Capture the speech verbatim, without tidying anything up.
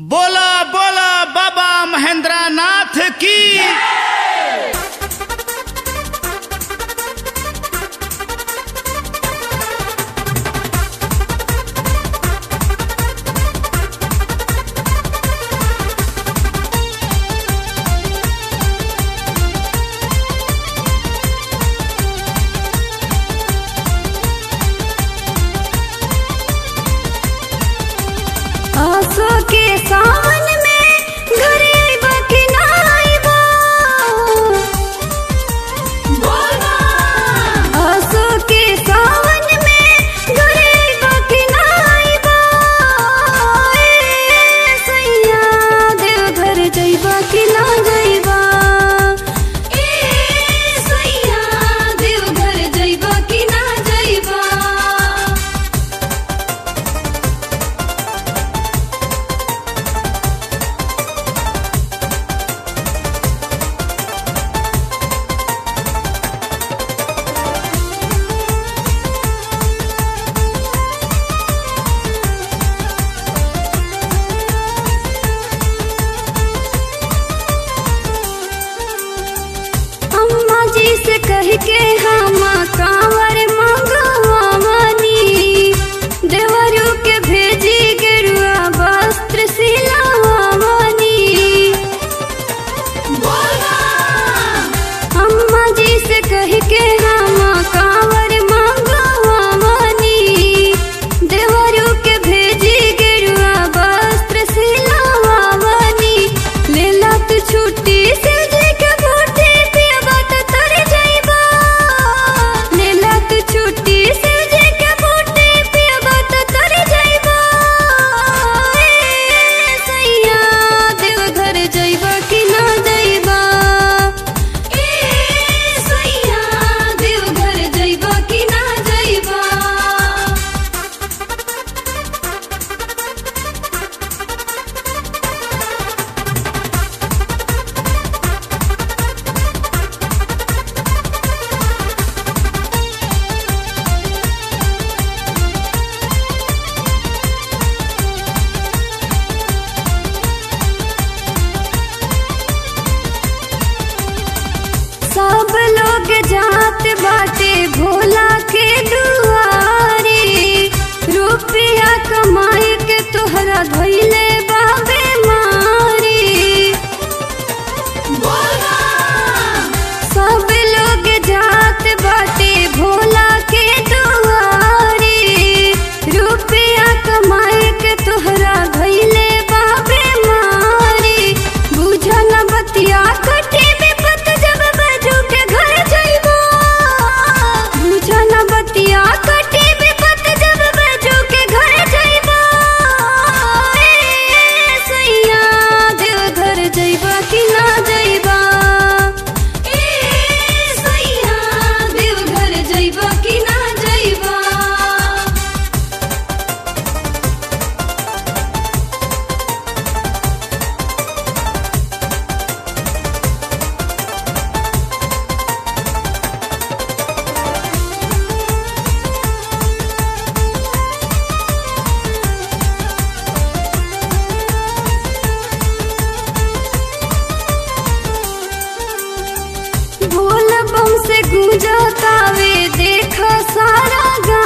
बोला बोला बाबा महेंद्र नाथ की। आसो के सावन में घरे आइबा कि ना आइबा, आसो के सावन में घरे आइबा कि ना आइबा, ए सैया देवघर जइबा कि ना जइबा, ए सैया देवघर जइबा कि ना जइबा। अम्मा जी से कह के हम कांवर मंगवानी, देवरू के भेजी गेरुआ वस्त्र सिलावानी। अम्मा जी से कह के हम कांवर मंगवानी, देवरू के भेजी गेरुआ वस्त्र सिलावानी। लेला तू छुट्टी से जी के बूटी पियबा त तर जाइबा, लेला तू छुट्टी से जी के बूटी पियबा त तर जाइबा, ए सैया देवघर जइबा कि ना जइबा, ए सैया देवघर जइबा कि ना जइबा। सब लोग जात बाटे भोला के दुआरे, रुपया कमाए के तोहरा धइले बाबे मारी। सब लोग जात बाटे भोला के दुआरे, रुपया कमाए के तोहरा धइले बाबे मारी। बुझा न बतिया कटे विपत जब बजू के घर जइबा, बुझा न बतिया कटे विपत जब बजू के घर जइबा, ए सैया देवघर जइबा कि ना जइबा, ए सैया देवघर जइबा कि ना जइबा। बोल बम से गूंजतावे देख सारा गाँव।